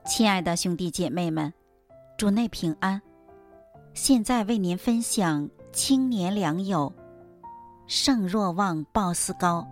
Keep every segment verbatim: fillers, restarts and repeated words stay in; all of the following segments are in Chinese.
亲爱的兄弟姐妹们，主内平安。现在为您分享青年良友圣若望鲍斯高。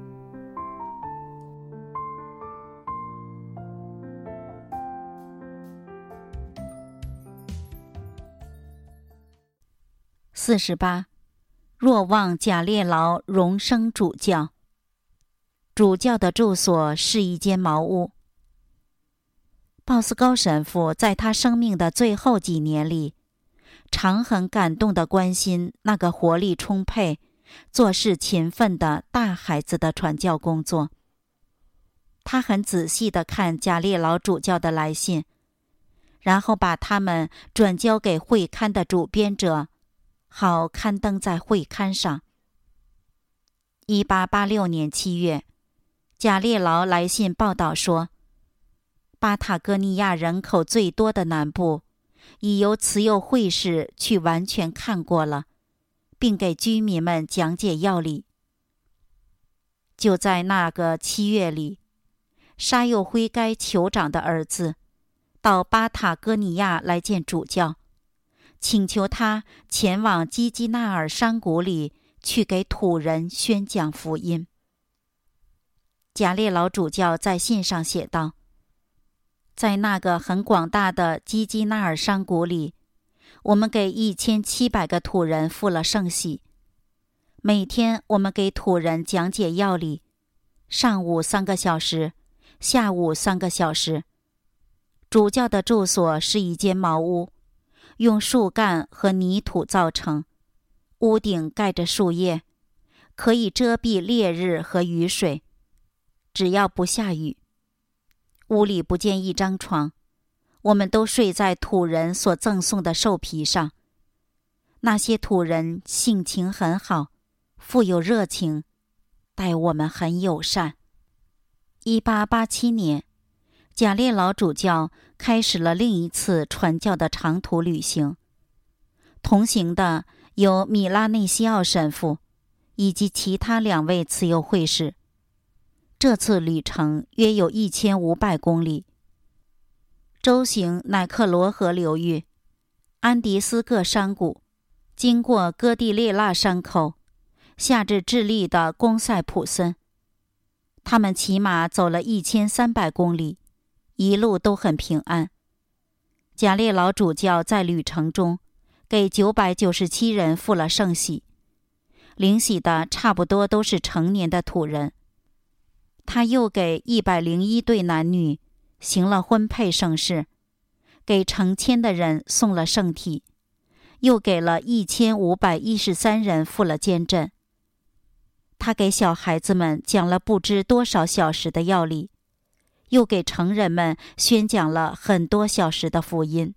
四十八，若望贾列劳荣升主教。主教的住所是一间茅屋。鲍斯高神父在他生命的最后几年里，常很感动地关心那个活力充沛、做事勤奋的大孩子的传教工作。他很仔细地看贾列劳主教的来信，然后把他们转交给会刊的主编者，好刊登在会刊上。一八八六年七月，贾列劳来信报道说，巴塔哥尼亚人口最多的南部已由慈幼会士去完全看过了，并给居民们讲解要理。就在那个七月里，沙佑灰该酋长的儿子到巴塔哥尼亚来见主教，请求他前往基基纳尔山谷里去给土人宣讲福音。贾列劳主教在信上写道，在那个很广大的基基纳尔山谷里，我们给一千七百个土人付了圣洗。每天我们给土人讲解要理，上午三个小时，下午三个小时。主教的住所是一间茅屋，用树干和泥土造成，屋顶盖着树叶，可以遮蔽烈日和雨水，只要不下雨。屋里不见一张床，我们都睡在土人所赠送的兽皮上。那些土人性情很好，富有热情，待我们很友善。一八八七年，贾列劳主教开始了另一次传教的长途旅行。同行的有米拉内西奥神父以及其他两位慈幼会士。这次旅程约有一千五百公里，周行乃克罗河流域、安迪斯各山谷，经过戈地列纳山口，下至智利的贡塞普森。他们骑马走了一千三百公里，一路都很平安。贾列劳主教在旅程中给九百九十七人付了圣洗，领洗的差不多都是成年的土人。他又给一百零一对男女行了婚配圣事，给成千的人送了圣体，又给了一千五百一十三人付了监镇。他给小孩子们讲了不知多少小时的要理，又给成人们宣讲了很多小时的福音。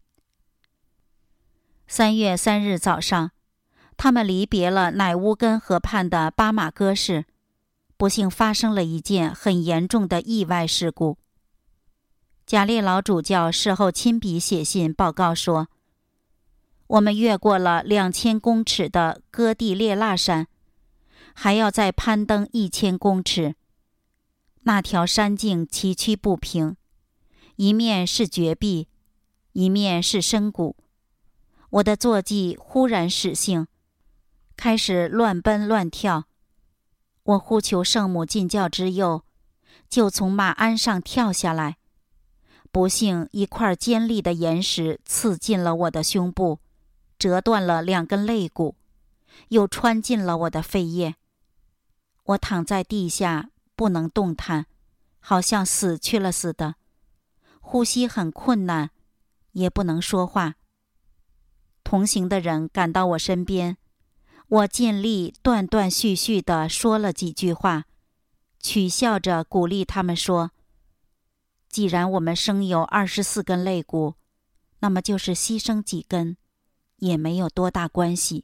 三月三日早上，他们离别了乃乌根河畔的巴马戈市，不幸发生了一件很严重的意外事故。贾列劳主教事后亲笔写信报告说，我们越过了两千公尺的戈地列纳山，还要再攀登一千公尺。那条山径崎岖不平，一面是绝壁，一面是深谷。我的坐骑忽然使性，开始乱奔乱跳。我呼求圣母进教之佑，就从马鞍上跳下来。不幸一块尖利的岩石刺进了我的胸部，折断了两根肋骨，又穿进了我的肺叶。我躺在地下不能动弹，好像死去了似的，呼吸很困难，也不能说话。同行的人赶到我身边，我尽力断断续续地说了几句话，取笑着鼓励他们说，既然我们生有二十四根肋骨，那么就是牺牲几根也没有多大关系。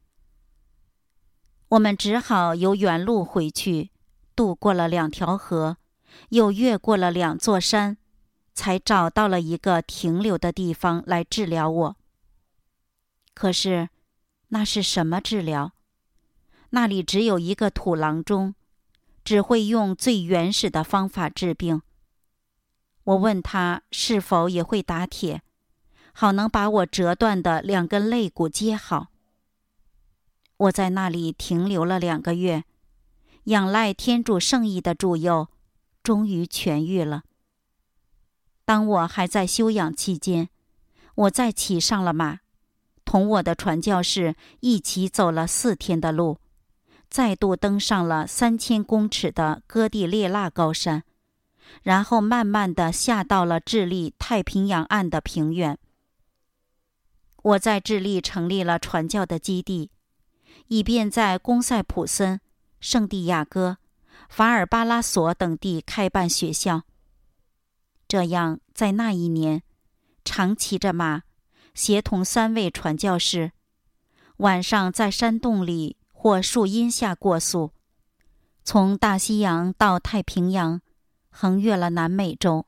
我们只好由原路回去，渡过了两条河，又越过了两座山，才找到了一个停留的地方来治疗我。可是那是什么治疗？那里只有一个土郎中，只会用最原始的方法治病。 我问他是否也会打铁，好能把我折断的两根肋骨接好。我在那里停留了两个月，仰赖天主圣意的助佑，终于痊愈了。当我还在休养期间，我再骑上了马，同我的传教士一起走了四天的路，再度登上了三千公尺的戈地列腊高山，然后慢慢地下到了智利太平洋岸的平原。我在智利成立了传教的基地，以便在贡塞普森、圣地亚哥、法尔巴拉索等地开办学校。这样，在那一年，常骑着马，协同三位传教士，晚上在山洞里或树荫下过宿，从大西洋到太平洋，横越了南美洲。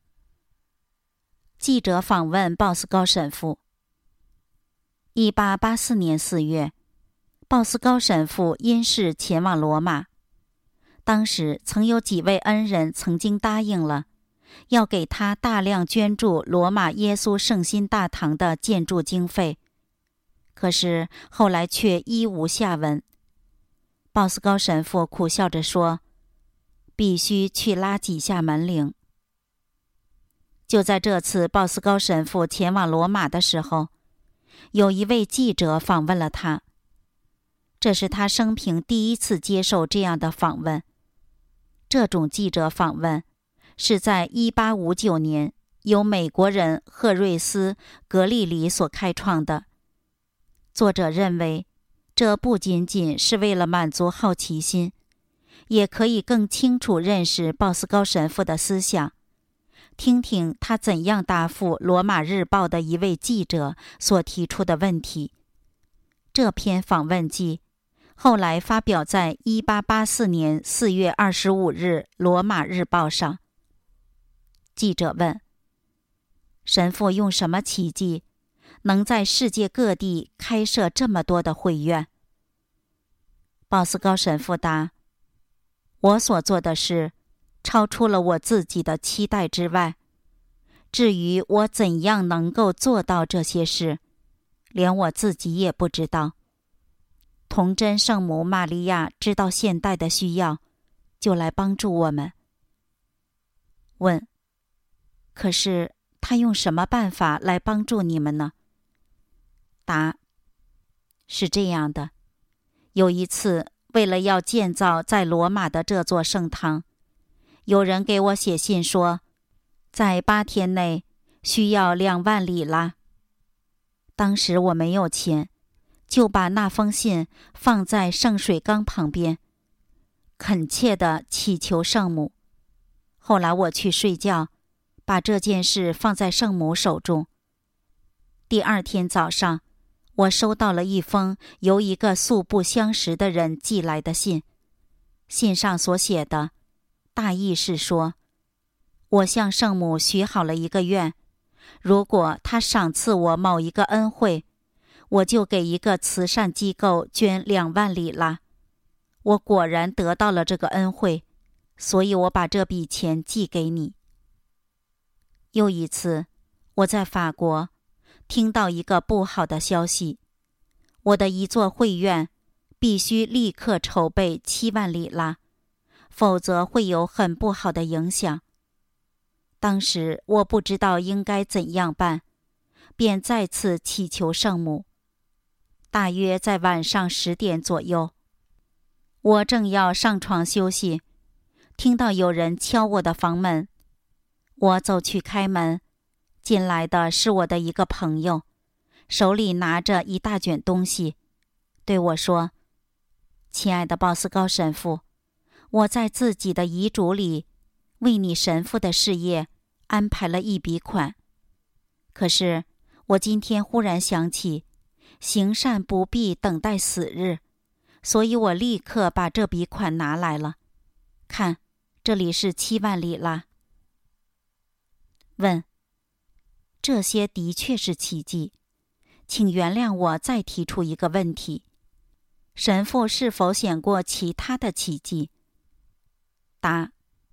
记者访问鲍斯高神父。一八八四年四月，鲍斯高神父因事前往罗马。当时曾有几位恩人曾经答应了，要给他大量捐助罗马耶稣圣心大堂的建筑经费，可是后来却一无下文。鲍斯高神父苦笑着说，必须去拉几下门铃。就在这次鲍斯高神父前往罗马的时候，有一位记者访问了他。这是他生平第一次接受这样的访问。这种记者访问是在一八五九年由美国人赫瑞斯·格利里所开创的。作者认为，这不仅仅是为了满足好奇心，也可以更清楚认识鲍斯高神父的思想，听听他怎样答复《罗马日报》的一位记者所提出的问题。这篇访问记后来发表在一八八四年四月二十五日《罗马日报》上。记者问：神父用什么奇迹，能在世界各地开设这么多的会院？鲍斯高神父答：我所做的事，超出了我自己的期待之外。至于我怎样能够做到这些事，连我自己也不知道。童真圣母玛利亚知道现代的需要，就来帮助我们。问：可是她用什么办法来帮助你们呢？答：是这样的，有一次，为了要建造在罗马的这座圣堂，有人给我写信说，在八天内需要两万里拉。当时我没有钱，就把那封信放在圣水缸旁边，恳切地祈求圣母。后来我去睡觉，把这件事放在圣母手中。第二天早上，我收到了一封由一个素不相识的人寄来的信。信上所写的大意是说，我向圣母许好了一个愿，如果她赏赐我某一个恩惠，我就给一个慈善机构捐两万里拉。我果然得到了这个恩惠，所以我把这笔钱寄给你。又一次，我在法国听到一个不好的消息，我的一座会院必须立刻筹备七万里拉，否则会有很不好的影响。当时我不知道应该怎样办，便再次祈求圣母。大约在晚上十点左右，我正要上床休息，听到有人敲我的房门。我走去开门，进来的是我的一个朋友，手里拿着一大卷东西，对我说：亲爱的鲍斯高神父，我在自己的遗嘱里为你神父的事业安排了一笔款，可是我今天忽然想起，行善不必等待死日，所以我立刻把这笔款拿来了。看，这里是七万里拉。问：这些的确是奇迹，请原谅我再提出一个问题，神父是否显过其他的奇迹？答：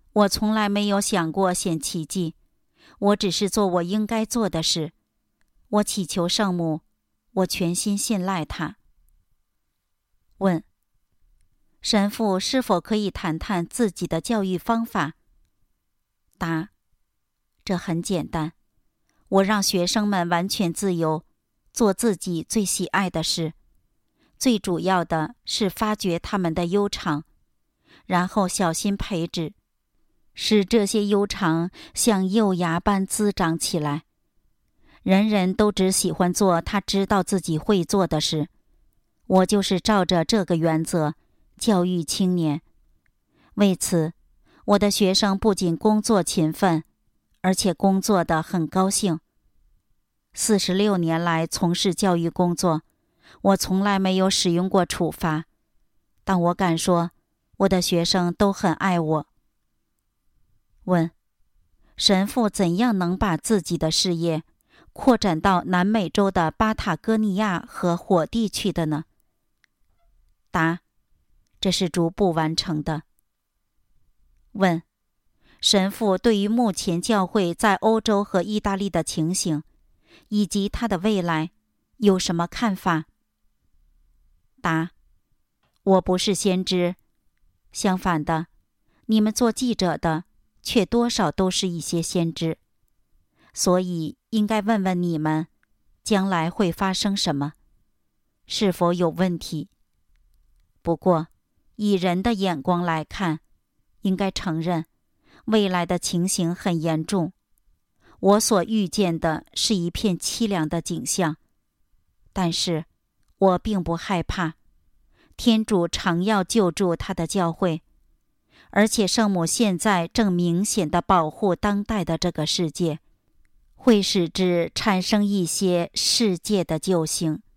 我从来没有想过显奇迹，我只是做我应该做的事。我祈求圣母，我全心信赖她。问：神父是否可以谈谈自己的教育方法？答：这很简单，我让学生们完全自由，做自己最喜爱的事。最主要的是发掘他们的优长，然后小心培植，使这些优长像幼芽般滋长起来。人人都只喜欢做他知道自己会做的事，我就是照着这个原则教育青年。为此，我的学生不仅工作勤奋，而且工作得很高兴。四十六年来从事教育工作，我从来没有使用过处罚，但我敢说，我的学生都很爱我。问：神父怎样能把自己的事业扩展到南美洲的巴塔哥尼亚和火地去的呢？答：这是逐步完成的。问：神父对于目前教会在欧洲和意大利的情形，以及他的未来，有什么看法？答：我不是先知，相反的，你们做记者的却多少都是一些先知，所以应该问问你们，将来会发生什么，是否有问题。不过，以人的眼光来看，应该承认，未来的情形很严重。我所预见的是一片凄凉的景象，但是我并不害怕。天主常要救助他的教会，而且圣母现在正明显地保护当代的这个世界，会使之产生一些世界的救星。